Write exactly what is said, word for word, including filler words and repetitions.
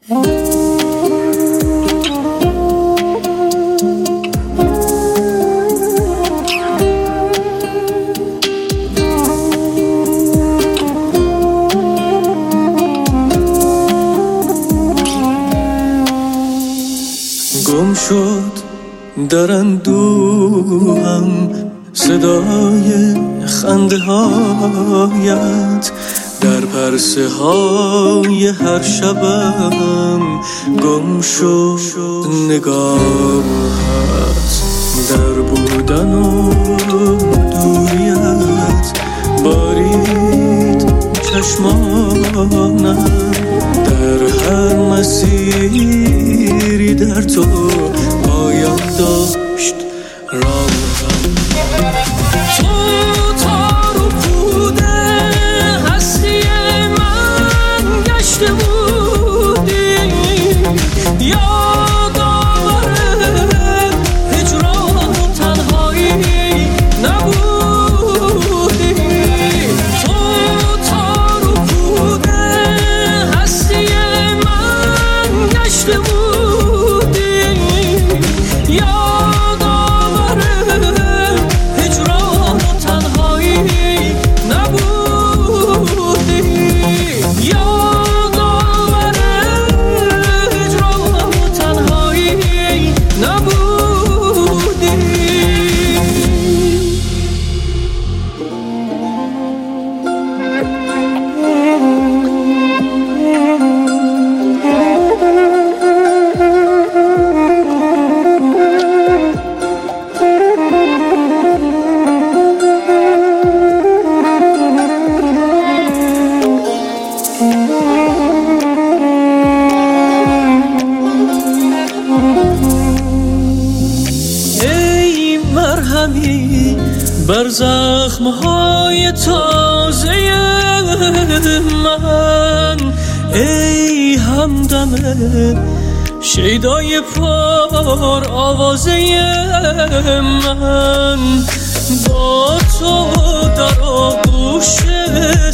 گم شد در اندوهم صدای خنده هایت، در پرسه های هر شبم گم شد نگاهت، در بودن و دوریت بارید چشمانم، در هر مسیری در تو پایان داشت راهم. تو تار و پود هستی من گشته بودی، یادآور هجران و تنهایی نبودی. تو تار و پود هستی من گشته بودی، یادآور هجران و تنهایی نبودی، یادآور هجران و تنهایی نبودی. ای مرهمی بر زخمهای تازه من، ای همدم شیدای پر آوازه من، با تو در آغوش